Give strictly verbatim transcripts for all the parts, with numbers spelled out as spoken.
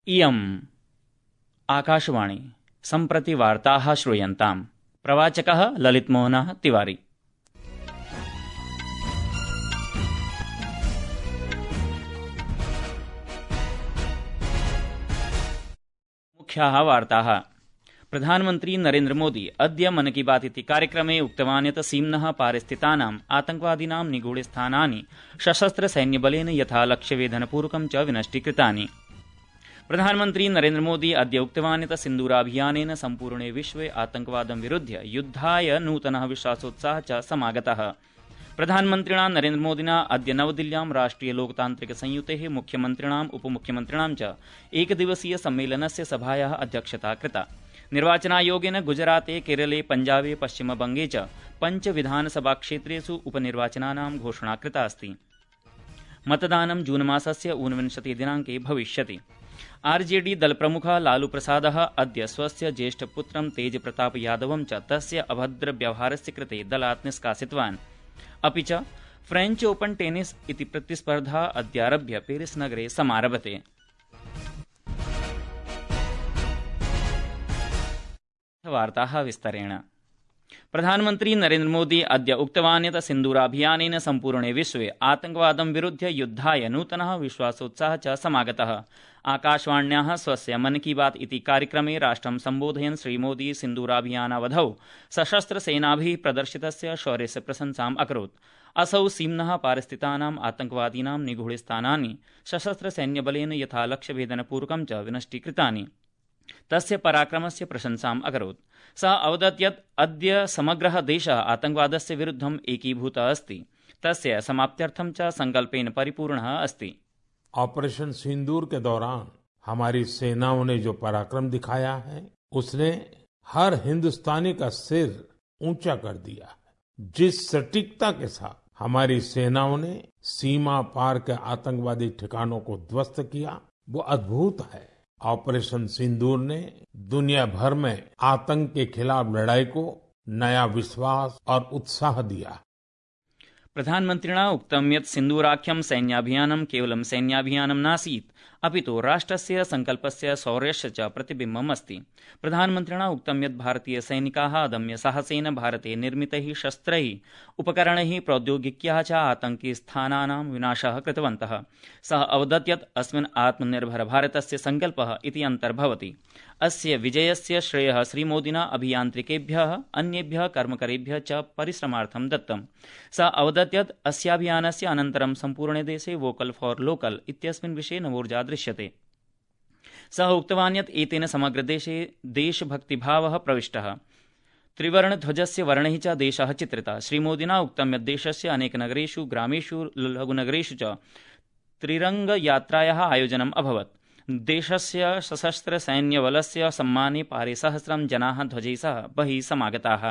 इयम् आकाशवाणी सम्प्रति वार्ताः श्रूयन्ताम्। प्रवाचकः ललितमोहनः तिवारी। मुख्याः वार्ताः। प्रधानमन्त्री नरेन्द्र मोदी अद्य मन की बात इति कार्यक्रमे उक्तवान् यत् सीम्नः पारिस्थितानाम् आतङ्कवादीनां निगूढस्थानानि सशस्त्रसैन्यबलेन यथा लक्ष्यवेधनपूर्वकं च विनष्टीकृतानि। प्रधानमन्त्री नरेन्द्र मोदी अद्य उक्तवान् यत् सिन्दूराभियानेन सम्पूर्णे विश्वे आतङ्कवादं विरुध्य युद्धाय नूतनः विश्वासोत्साहः च समागतः। प्रधानमन्त्रिणा नरेन्द्र मोदिना अद्य नवदिल्ल्यां राष्ट्रिय लोकतान्त्रिक संयुतेः मुख्यमन्त्रिणाम् उपमुख्यमन्त्रिणां च एकदिवसीय सम्मेलनस्य सभायाः अध्यक्षता कृता। निर्वाचनायोगेन गुजराते, केरले, पञ्जाबे, पश्चिमबंगे च पञ्च विधानसभाक्षेत्रेषु उपनिर्वाचनानां घोषणा कृता अस्ति। मतदानं जूनमासस्य ऊनविंशति दिनाङ्के भविष्यति। आरजेडी दलप्रमुखः लालूप्रसादः अद्य स्वस्य ज्येष्ठपुत्रं तेजप्रताप यादवं च तस्य अभद्रव्यवहारस्य कृते दलात् निष्कासितवान्। अपि च फ्रेंच ओपन टेनिस इति प्रतिस्पर्धा अद्यारभ्य पेरिस नगरे समारभते। वार्ताः विस्तरेण। प्रधानमन्त्री नरेन्द्र मोदी अद्य उक्तवान् यत् सिन्दूराभियानेन सम्पूर्णे विश्वे आतङ्कवादं विरुध्य युद्धाय नूतनः विश्वासोत्साहः च समागतः। आकाशवाण्याः स्वस्य मन की बात इति कार्यक्रमे राष्ट्रं सम्बोधयन् श्रीमोदी सिन्दूराभियानावधौ सशस्त्रसेनाभिः प्रदर्शितस्य शौर्यस्य प्रशंसाम् अकरोत्। असौ सीम्नः पारिस्थितानाम् आतङ्कवादीनां निगूढस्थानानि सशस्त्रसैन्यबलेन यथा लक्ष्यभेदनपूर्वकं च विनष्टीकृतानि। तस्य पराक्रमस्य प्रशंसाम् अकरोत्। सः अवदत् यत् अद्य समग्रः देशः आतङ्कवादस्य विरुद्धम् एकीभूतः अस्ति। तस्य समाप्त्यर्थं च संकल्पेन परिपूर्णः अस्ति। ऑपरेशन सिंदूर के दौरान हमारी सेनाओं ने जो पराक्रम दिखाया है, उसने हर हिंदुस्तानी का सिर ऊंचा कर दिया है। जिस सटीकता के साथ हमारी सेनाओं ने सीमा पार के आतंकवादी ठिकानों को ध्वस्त किया, वो अद्भुत है। ऑपरेशन सिंदूर ने दुनिया भर में आतंक के खिलाफ लड़ाई को नया विश्वास और उत्साह दिया। प्रधानमन्त्रिणा उक्तं यत् सिन्दूराख्यं सैन्याभियानं केवलं सैन्याभियानं नासीत्, अपि तु राष्ट्रस्य संकल्पस्य शौर्यस्य च प्रतिबिम्बम् अस्ति। प्रधानमन्त्रिणा उक्तं यत् भारतीय सैनिकाः अदम्य साहसेन भारते निर्मितैः शस्त्रैः, उपकरणैः, प्रौद्योगिक्याः च आतङ्कि स्थानानां विनाशः कृतवन्तः। सः अवदत् यत् अस्मिन् आत्मनिर्भर भारतस्य संकल्पः इति अन्तर्भवति। अस्य विजयस्य श्रेयः श्रीमोदिना अभियान्त्रिकेभ्यः, अन्येभ्यः कर्मकरेभ्यः च परिश्रमार्थं दत्तम्। सः अवदत् यत् अस्याभियानस्य अनन्तरं सम्पूर्णे देशे वोकल फॉर लोकल इत्यस्मिन् विषये नवोर्जा दृश्यते। सः उक्तवान् यत् एतेन समग्र देशे देशभक्तिभावः प्रविष्टः। त्रिवर्णध्वजस्य वर्णैः च देशः चित्रितः। श्रीमोदिना उक्तं यत् देशस्य अनेकनगरेषु, ग्रामेषु, लघुनगरेषु च त्रिरङ्गयात्रायाः आयोजनम् अभवत्। देशस्य सशस्त्र सैन्यबलस्य सम्माने पारे सहस्रं जनाः ध्वजैः सह बहिः समागताः।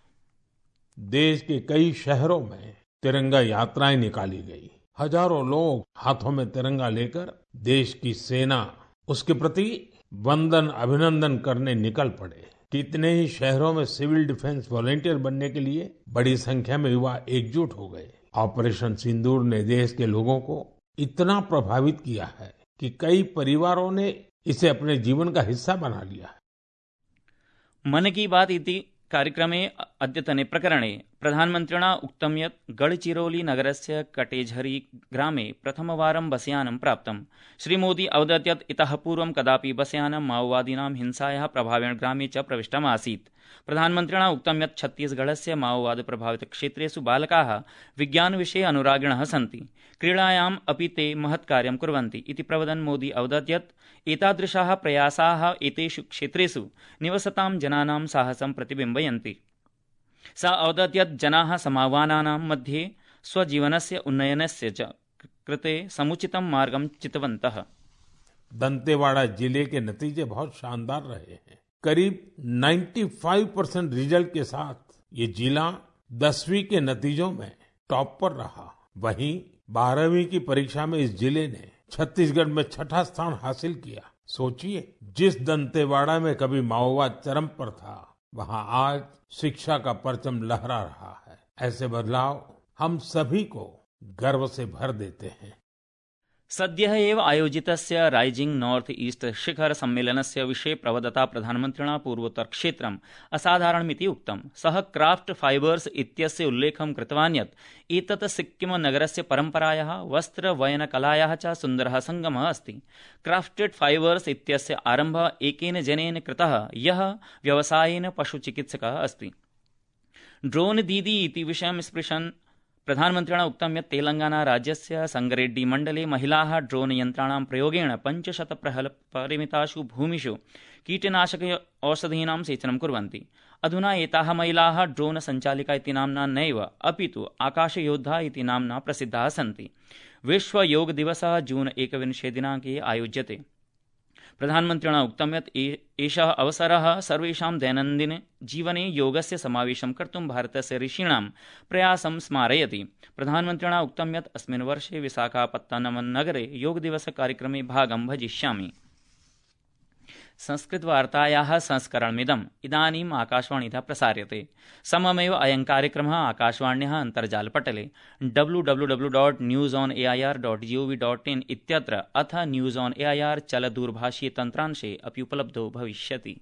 देश के कई शहरों में तिरंगा यात्राएं निकाली गई। हजारों लोग हाथों में तिरंगा लेकर देश की सेना, उसके प्रति वंदन अभिनंदन करने निकल पड़े। कितने ही शहरों में सिविल डिफेंस वॉलंटियर बनने के लिए बड़ी संख्या में युवा एकजुट हो गए। ऑपरेशन सिंदूर ने देश के लोगों को इतना प्रभावित किया है कि कई परिवारों ने इसे अपने जीवन का हिस्सा बना लिया है। मन की बात इति कार्यक्रमे अद्यतने प्रकरणे प्रधानमन्त्रिणा उक्तं यत् गढ़चिरौली नगरस्य कटेझरी ग्रामे प्रथमवारं बसयानं प्राप्तम्। श्रीमोदी अवदत् यत् इतः पूर्वं कदापि बसयानं माओवादीनां हिंसायाः प्रभावेण ग्रामे च प्रविष्टमासीत्। प्रधानमन्त्रिणा उक्तं यत् छत्तीसगढ़स्य माओवाद प्रभावित क्षेत्रेषु बालकाः विज्ञानविषये अनुरागिणः सन्ति। क्रीडायाम् अपि ते महत् कार्यं कुर्वन्ति इति प्रवदन् मोदी अवदत् यत् एतादृशाः प्रयासाः एतेषु क्षेत्रेषु निवसतां जनानां साहसं प्रतिबिम्बयन्ति। सः अवदत् यत् जनाः समाह्वानानां मध्ये स्वजीवनस्य उन्नयनस्य च कृते समुचितं मार्गं चितवन्तः। दंतेवाड़ा जिले के नतीजे बहुत शानदार रहे हैं। करीब पचानवे परसेंट रिजल्ट के साथ ये जिला दसवीं के नतीजों में टॉप पर रहा। वहीं बारहवीं की परीक्षा में इस जिले ने छत्तीसगढ़ में छठा स्थान हासिल किया। सोचिए, जिस दंतेवाड़ा में कभी माओवाद चरम पर था, वहां आज शिक्षा का परचम लहरा रहा है। ऐसे बदलाव हम सभी को गर्व से भर देते हैं। सद्यः एव आयोजितस्य राइजिंग नॉर्थ ईस्ट शिखर सम्मेलनस्य विषये प्रवदता प्रधानमन्त्रिणा पूर्वोत्तरक्षेत्रम् असाधारणमिति उक्तम्। सः क्राफ्ट फाइबर्स इत्यस्य उल्लेखं कृतवान् यत् एतत् सिक्किम नगरस्य परम्परायाः वस्त्रवयनकलायाः च सुन्दरः सङ्गमः अस्ति। क्राफ्टेड फाइबर्स इत्यस्य आरम्भः एकेन जनेन कृतः यः व्यवसायेन पशुचिकित्सकः अस्ति। ड्रोन दीदी इति विषयं स्पृशन् प्रधानमन्त्रिणा उक्तं यत् तेलंगाना राज्यस्य संगरेड्डी मण्डले महिलाः ड्रोन यन्त्राणां प्रयोगेण पञ्चशत परिमितासु भूमिषु कीटनाशक औषधीनां सेचनं कुर्वन्ति। अधुना एताः महिलाः ड्रोन सञ्चालिका इति नाम्ना नैव अपितु आकाशयोद्धा इति नाम्ना प्रसिद्धाः सन्ति। विश्व योग दिवसः जून एकविंशे दिनाङ्के आयोज्यते। प्रधानमन्त्रिणा उक्तं यत् एषः अवसरः सर्वेषां दैनन्दिन जीवने योगस्य समावेशं कर्तुं भारतस्य ऋषीणां प्रयासं स्मारयति। प्रधानमन्त्रिणा उक्तं यत् अस्मिन् वर्षे विशाखापत्तनमनगरे योगदिवसकार्यक्रमे भागं भजिष्यामि। संस्कृतवार्तायाः संस्करणमिदम् इदानीम् आकाशवाणीतः प्रसार्यते। सममेव अयं कार्यक्रमः आकाशवाण्याः अन्तर्जालपटले W W W dot news on A I R dot G O V dot in इत्यत्र अथ न्यूस् आन् ए ऐ आर् चलदूरभाषीय तन्त्रांशे अपि उपलब्धो भविष्यति।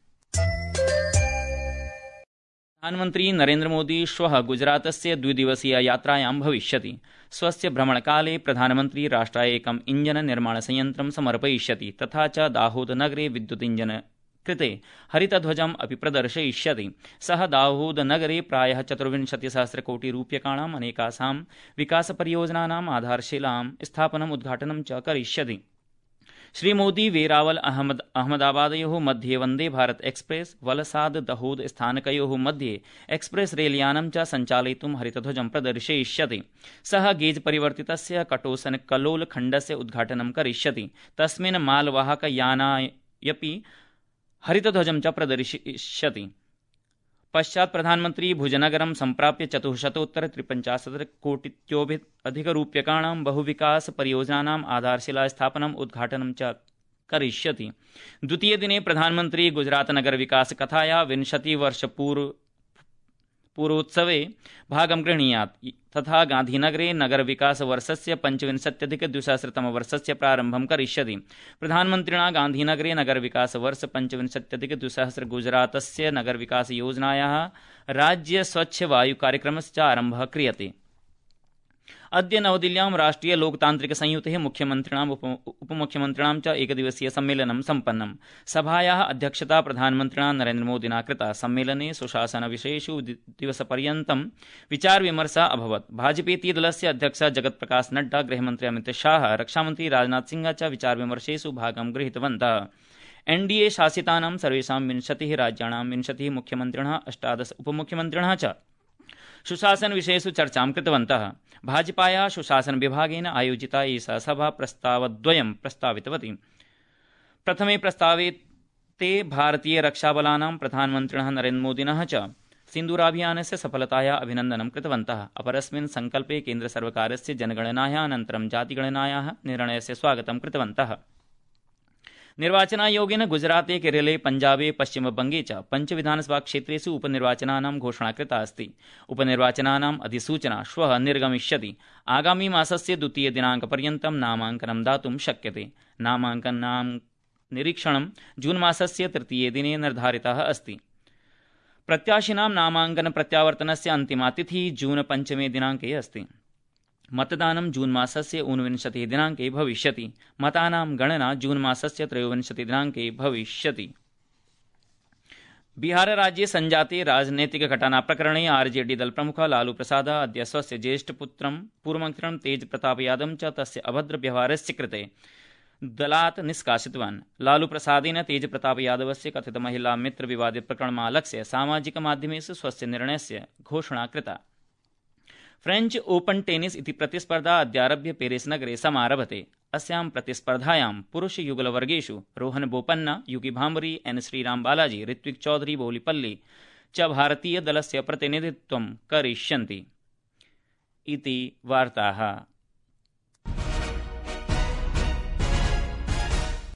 प्रधानमन्त्री नरेन्द्रमोदी श्वः गुजरातस्य द्विदिवसीय यात्रायां भविष्यति। स्वस्य भ्रमणकाले प्रधानमन्त्री राष्ट्राय एकम् इञ्जन निर्माणसंयन्त्रं समर्पयिष्यति तथा च दाहोदनगरे विद्युतिञ्जन कृते हरितध्वजम् अपि प्रदर्शयिष्यति। सः दाहोदनगरे प्रायः चतुर्विंशतिसहस्रकोटिरूप्यकाणाम् अनेकासां विकासपरियोजनानाम् आधारशिलां स्थापनम् उद्घाटनं च करिष्यति। श्रीमोदी वेरावल अहमद अहमदाबादयोः मध्ये वन्दे भारत एक्सप्रेस वलसाद दहोद स्थानकयोः मध्ये एक्सप्रेस रेलयानं च सञ्चालयितुं हरितध्वजं प्रदर्शयिष्यति। सः गेज परिवर्तितस्य कटोसन कलोल खण्डस्य उद्घाटनं करिष्यति। तस्मिन् मालवाहकयानायपि हरितध्वजं च प्रदर्शयिष्यति। पश्चात् प्रधानमन्त्री भुजनगरं सम्प्राप्य चतुःशतोत्तर त्रिपञ्चाशत् कोटितोऽपि अधिकरूप्यकाणां बहुविकास परियोजनानाम् आधारशिला स्थापनम् उद्घाटनं च करिष्यति। द्वितीयदिने प्रधानमन्त्री गुजरात नगर विकास कथाया विंशतिवर्षपूर्व पूर्वोत्सवे भागं गृह्णीयात् तथा गान्धीनगरे नगर विकास वर्षस्य पञ्चविंशत्यधिक द्विसहस्रतमवर्षस्य प्रारम्भं करिष्यति। प्रधानमन्त्रिणा गान्धीनगरे नगर विकास वर्ष पञ्चविंशत्यधिक द्विसहस्र गुजरातस्य नगर विकास योजनायाः राज्य स्वच्छ वायु कार्यक्रमस्य आरम्भः क्रियते। अद्य नवदिल्ल्यां राष्ट्रिय लोकतान्त्रिक संयुतेः मुख्यमन्त्रिणाम् उपमुख्यमन्त्रिणां च एकदिवसीय सम्मेलनं सम्पन्नम्। सभायाः अध्यक्षता प्रधानमन्त्रिणा नरेन्द्रमोदिना कृता। सम्मेलने सुशासनविषयेषु दिवसपर्यन्तं विचारविमर्शः अभवत्। भाजपेति दलस्य अध्यक्षः जगत्प्रकाश नड्डा, गृहमन्त्री अमित शाह, रक्षामन्त्री राजनाथ सिंह च विचारविमर्शेषु भागं गृहीतवन्तः। एनडीए शासितानां सर्वेषां विंशतिः राज्याणां विंशतिः मुख्यमन्त्रिणः, अष्टादश उपमुख्यमन्त्रिणः च सुशासन विषयेषु चर्चां कृतवन्तः। भाजपायाः सुशासन विभागेन आयोजिता एषा सभा प्रस्तावद्वयं प्रस्तावितवती। प्रथमे प्रस्तावे ते भारतीय रक्षाबलानां प्रधानमन्त्रिणः नरेन्द्रमोदिनः च सिन्दूराभियानस्य सफलतायाः अभिनन्दनं कृतवन्तः। अपरस्मिन् संकल्पे केन्द्रसर्वकारस्य जनगणनायाः अनन्तरं जातिगणनायाः निर्णयस्य स्वागतं कृतवन्तः। निर्वाचनायोगेन गुजराते, केरले, पञ्जाबे, पश्चिमबंगे च पञ्च विधानसभा क्षेत्रेषु उपनिर्वाचनानां घोषणा कृता अस्ति। उपनिर्वाचनानाम् अधिसूचना श्वः निर्गमिष्यति। आगामी मासस्य द्वितीय दिनाङ्कपर्यन्तं नामाङ्कनं दातुं शक्यते। नामाङ्कनां निरीक्षणं जून मासस्य तृतीये दिने निर्धारितः अस्ति। प्रत्याशिनां नामाङ्कन प्रत्यावर्तनस्य अन्तिमा तिथिः जून पञ्चमे दिनाङ्के अस्ति। मतदानं जून मासस्य ऊनविंशतिः दिनाङ्के भविष्यति। मतानां गणना जून मासस्य त्रयोविंशतिः दिनाङ्के भविष्यति। बिहारराज्ये सञ्जाते राजनैतिकघटनाप्रकरणे आरजेडी दलप्रमुखः लालू प्रसादः अद्य स्वस्य ज्येष्ठपुत्रं पूर्वमन्त्रिणं तेज प्रताप यादवं च तस्य अभद्रव्यवहारस्य कृते दलात् निष्कासितवान्। लालू प्रसादेन तेज प्रताप यादवस्य कथितमहिला मित्रविवादप्रकरणमालक्ष्य सामाजिकमाध्यमेषु स्वस्य निर्णयस्य घोषणा कृता। फ्रेंच ओपन टेनिस इति प्रतिस्पर्धा अद्यारभ्य पेरिस नगरे समारभते। अस्यां प्रतिस्पर्धायां पुरुषयुगलवर्गेषु रोहन बोपन्ना, युगी भाम्बरी, एन श्रीराम बालाजी, ऋत्विक चौधरी, बोलीपल्ली च भारतीय दलस्य प्रतिनिधित्वं करिष्यन्ति। इति वार्ताः।